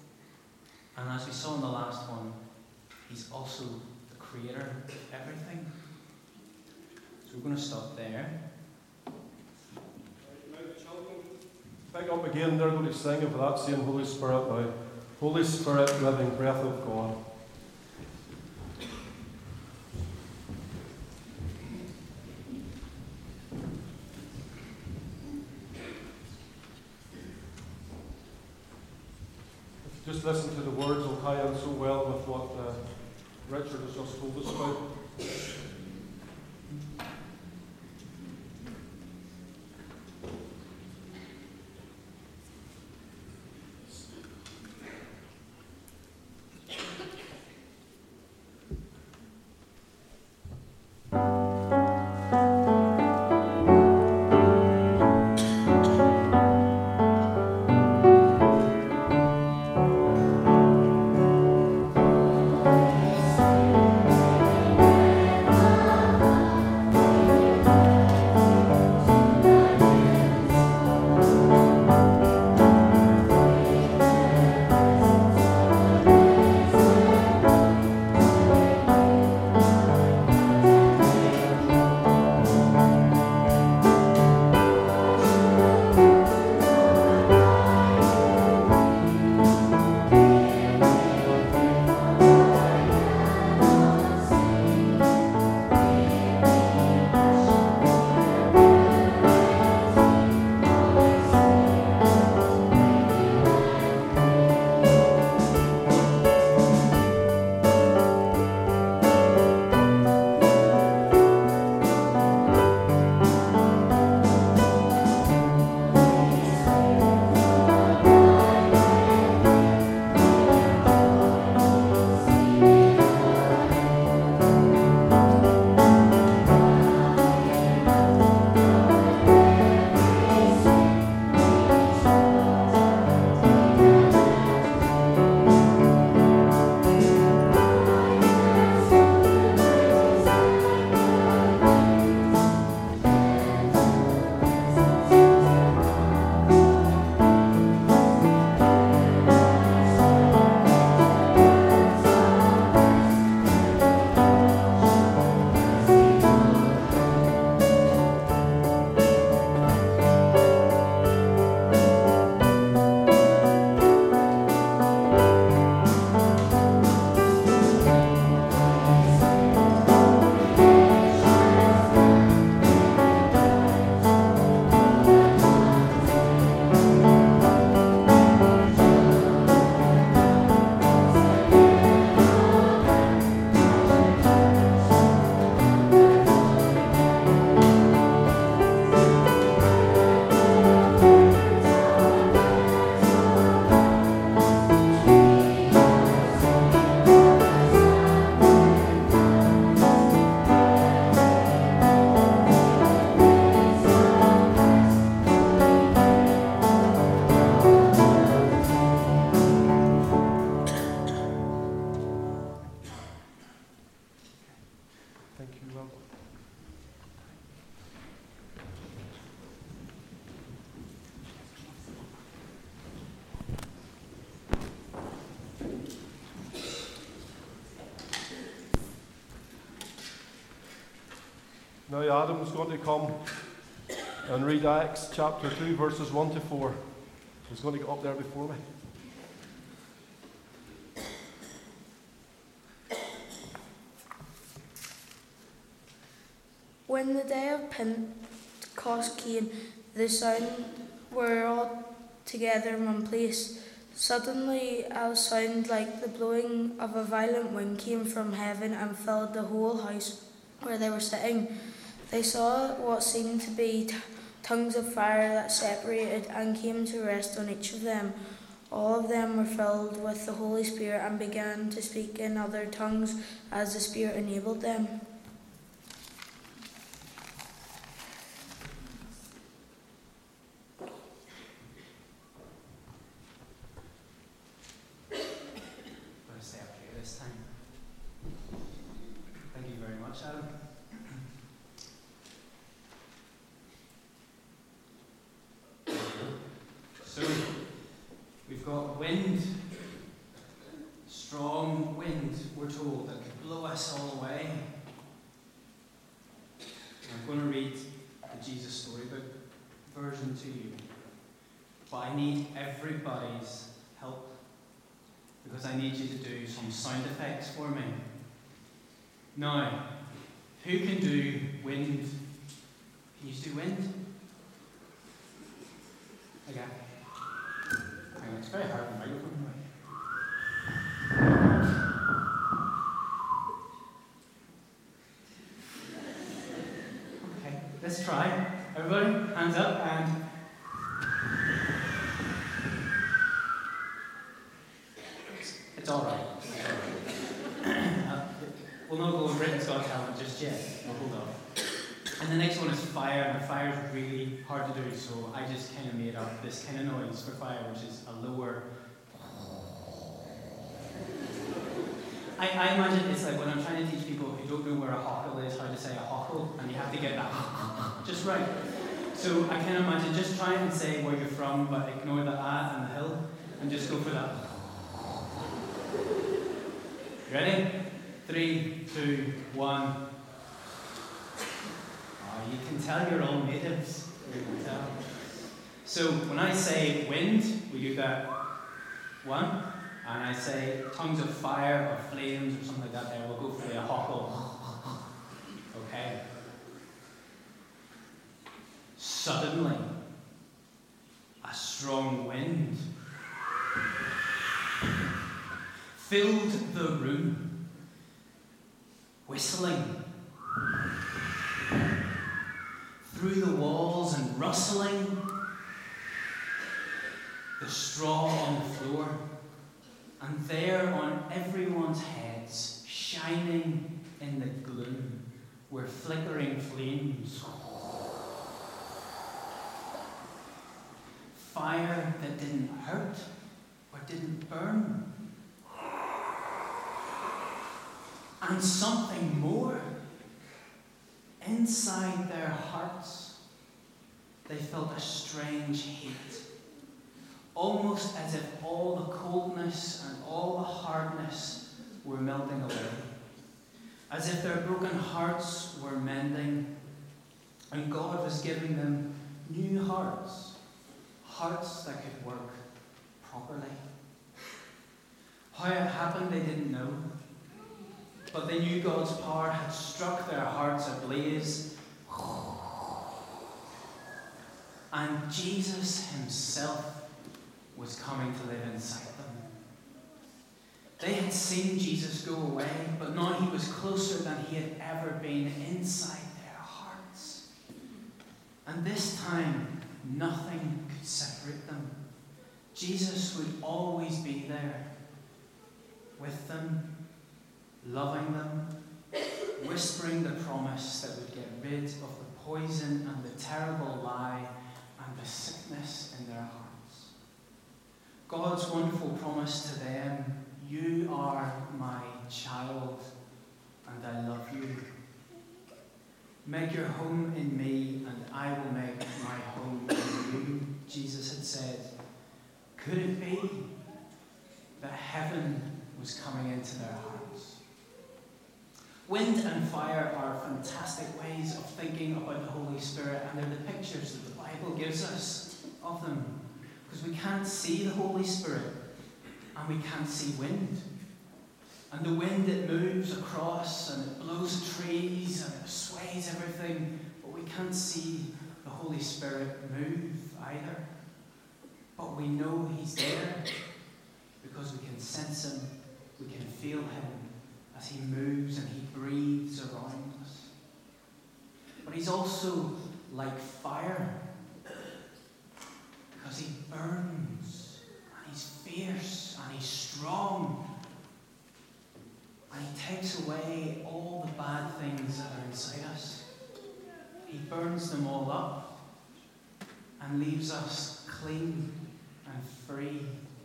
and as we saw in the last one, he's also the creator of everything. So we're going to stop there. Pick up again, they're going to sing of that same Holy Spirit now. Holy Spirit, living breath of God. listen to the words, will tie in so well with what Richard has just told us about. Now Adam's going to come and read Acts chapter 2, verses 1 to 4. He's going to get up there before me. When the day of Pentecost came, the sound were all together in one place. Suddenly a sound like the blowing of a violent wind came from heaven and filled the whole house where they were sitting. They saw what seemed to be tongues of fire that separated and came to rest on each of them. All of them were filled with the Holy Spirit and began to speak in other tongues as the Spirit enabled them. Wind, strong wind, we're told, that could blow us all away. I'm going to read the Jesus Storybook version to you, but I need everybody's help because I need you to do some sound effects for me. Now, who can do wind? Can you do wind? Okay. It's very hard on the microphone. Let's try. Everybody, hands up and... It's all right. We'll not go with Britain's Got Talent just yet. We'll hold on. And the next one is fire, and fire is really hard to do, so I just kind of made up this kind of noise for fire, which is a lower... I imagine it's like when I'm trying to teach people who don't know where a hockle is, how to say a hockle, and you have to get that just right. So I can imagine just try and say where you're from, but ignore the A and the hill, and just go for that. Ready? 3, 2, 1. Oh, you can tell you're all natives. You can tell. So when I say wind, we do that 1. And I say tongues of fire or flames or something like that there, we'll go for the hockle. Okay. Suddenly, a strong wind filled the room, whistling through the walls and rustling the straw on the floor. And there on everyone's heads, shining in the gloom, were flickering flames. Fire that didn't hurt or didn't burn. And something more. Inside their hearts, they felt a strange heat. Almost as if all the coldness and all the hardness were melting away. As if their broken hearts were mending, and God was giving them new hearts, hearts that could work properly. How it happened, they didn't know, but they knew God's power had struck their hearts ablaze, and Jesus himself was coming to live inside them. They had seen Jesus go away, but now he was closer than he had ever been inside their hearts. And this time, nothing could separate them. Jesus would always be there, with them, loving them, whispering the promise that would get rid of the poison and the terrible lie and the sickness in their hearts. God's wonderful promise to them, you are my child and I love you. Make your home in me and I will make my home in you, Jesus had said. Could it be that heaven was coming into their hearts? Wind and fire are fantastic ways of thinking about the Holy Spirit, and they're the pictures that the Bible gives us of them. Because we can't see the Holy Spirit, and we can't see wind. And the wind, it moves across, and it blows trees, and it sways everything, but we can't see the Holy Spirit move either. But we know he's there, because we can sense him, we can feel him as he moves and he breathes around us. But he's also like fire, because he burns, and he's fierce, and he's strong, and he takes away all the bad things that are inside us. He burns them all up and leaves us clean and free.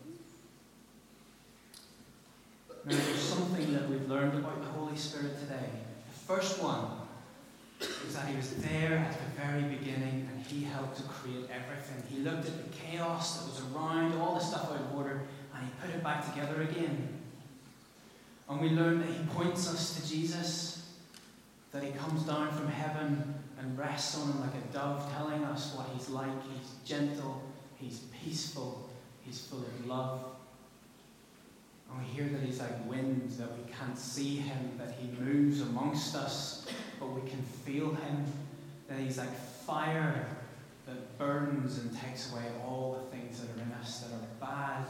Now, there's something that we've learned about the Holy Spirit today. The first one is that he was there at the very beginning and he helped to create everything. He looked at the chaos that was around, all the stuff out of order, and he put it back together again. And we learn that he points us to Jesus, that he comes down from heaven and rests on him like a dove, telling us what he's like. He's gentle, he's peaceful, he's full of love. And we hear that he's like wind, that we can't see him, that he moves amongst us, but we can feel him, that he's like fire that burns and takes away all the things that are in us that are bad.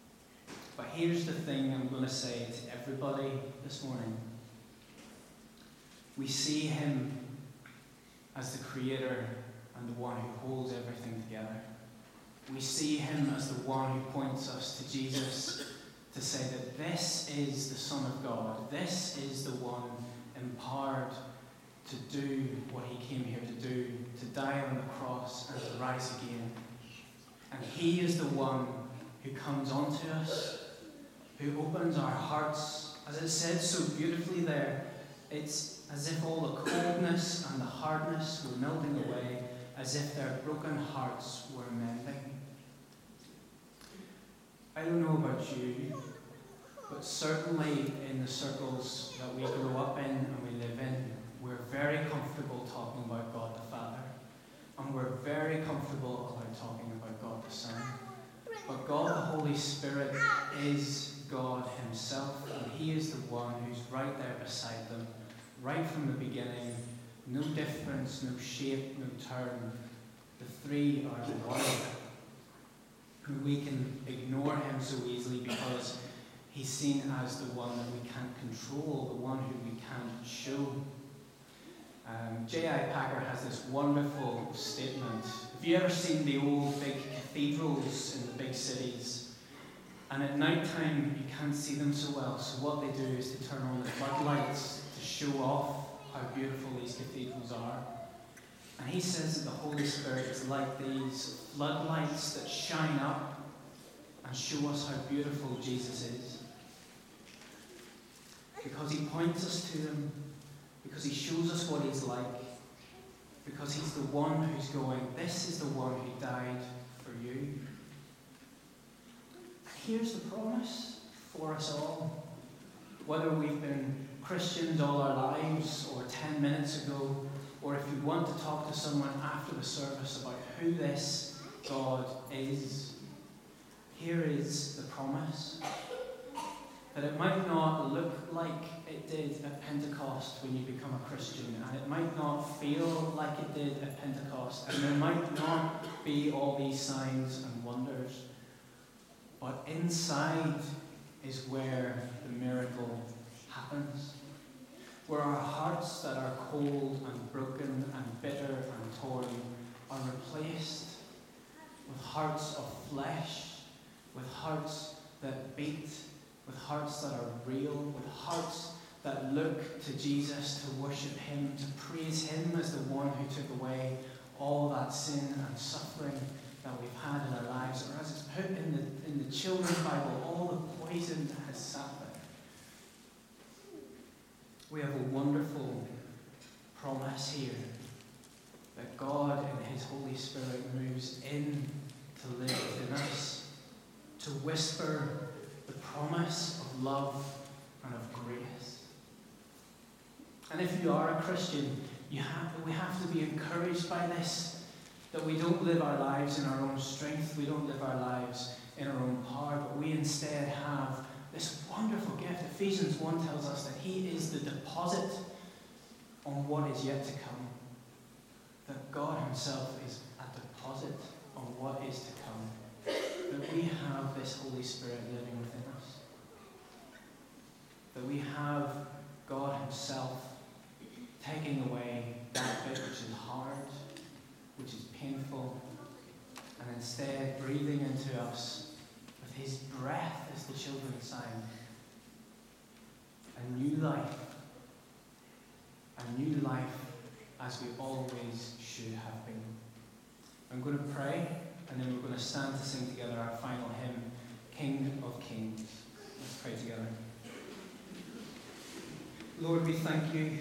But here's the thing I'm going to say to everybody this morning. We see him as the creator and the one who holds everything together. We see him as the one who points us to Jesus to say that this is the Son of God. This is the one empowered to do what he came here to do, to die on the cross and to rise again. And he is the one who comes onto us, who opens our hearts. As it said so beautifully there, it's as if all the coldness and the hardness were melting away, as if their broken hearts were mending. I don't know about you, but certainly in the circles that we grow up in and we live in, we're very comfortable talking about God the Father, and we're very comfortable about talking about God the Son. But God the Holy Spirit is God himself, and he is the one who's right there beside them, right from the beginning. No difference, no shape, no turn. The three are the one. Who we can ignore him so easily because he's seen as the one that we can't control, the one who we can't show. J.I. Packer has this wonderful statement. Have you ever seen the old big cathedrals in the big cities? And at night time you can't see them so well, so what they do is they turn on the floodlights to show off how beautiful these cathedrals are. And he says that the Holy Spirit is like these floodlights that shine up and show us how beautiful Jesus is. Because he points us to him, because he shows us what he's like, because he's the one who's going, this is the one who died for you. And here's the promise for us all. Whether we've been Christians all our lives or 10 minutes ago, or if you want to talk to someone after the service about who this God is, here is the promise. That it might not look like it did at Pentecost when you become a Christian, and it might not feel like it did at Pentecost, and there might not be all these signs and wonders, but inside is where the miracle happens. Where our hearts that are cold and broken and bitter and torn are replaced with hearts of flesh, with hearts that beat, with hearts that are real, with hearts that look to Jesus to worship him, to praise him as the one who took away all that sin and suffering that we've had in our lives, or as it's put in the Children's Bible, all the poison that has sat there. We have a wonderful promise here that God in his Holy Spirit moves in to live within us, to whisper the promise of love and of grace. And if you are a Christian, we have to be encouraged by this, that we don't live our lives in our own strength, we don't live our lives in our own power, but we instead have this wonderful gift. Ephesians 1 tells us that he is the deposit on what is yet to come. That God himself is a deposit on what is to come. That we have this Holy Spirit living within us. That we have God himself taking away that bit which is hard, which is painful, and instead breathing into us with his breath, as the children sang, a new life as we always should have been. I'm going to pray, and then we're going to stand to sing together our final hymn, King of Kings. Let's pray together. Lord, we thank you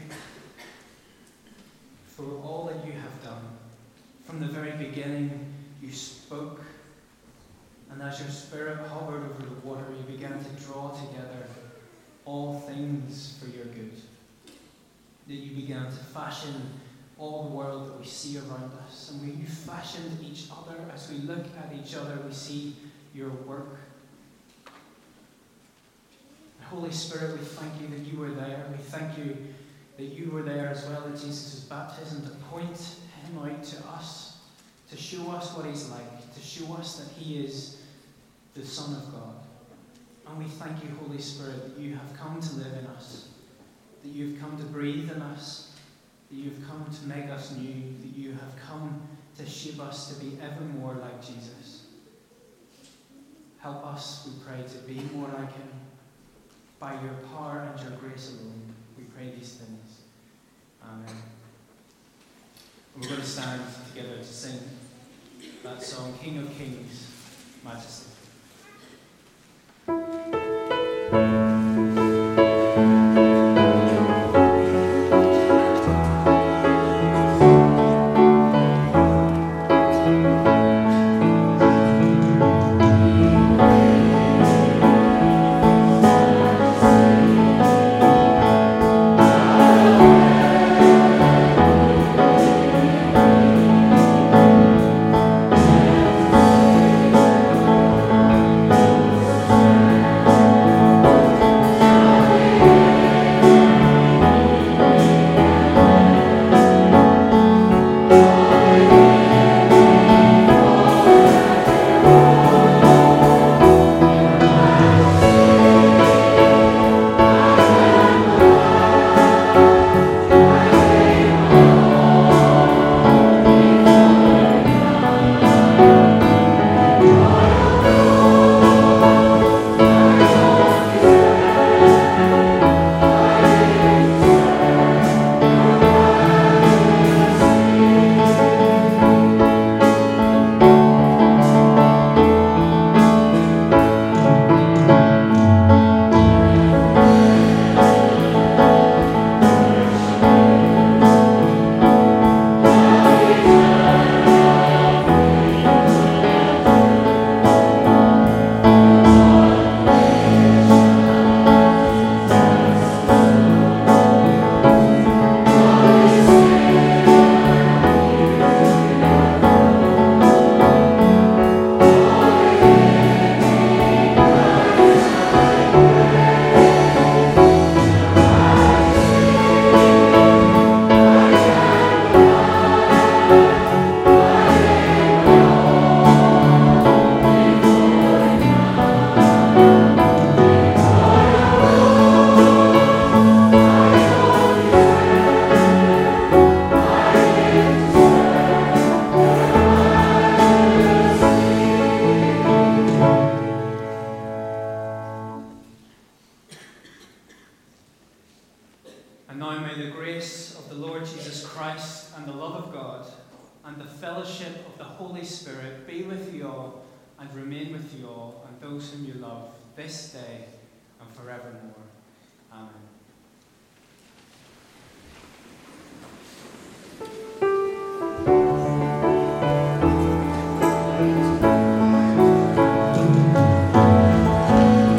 for all that you have done. From the very beginning, you spoke, and as your Spirit hovered over the water, you began to draw together all things for your good. That you began to fashion all the world that we see around us. And when you fashioned each other, as we look at each other, we see your work. Holy Spirit, we thank you that you were there. We thank you that you were there as well at Jesus' baptism to point him out to us, to show us what he's like, to show us that he is the Son of God. And we thank you, Holy Spirit, that you have come to live in us, that you've come to breathe in us, that you have come to make us new, that you have come to shape us to be ever more like Jesus. Help us, we pray, to be more like him. By your power and your grace alone, we pray these things. Amen. And we're going to stand together to sing that song, King of Kings, Majesty. And now may the grace of the Lord Jesus Christ and the love of God and the fellowship of the Holy Spirit be with you all and remain with you all and those whom you love this day and forevermore. Amen.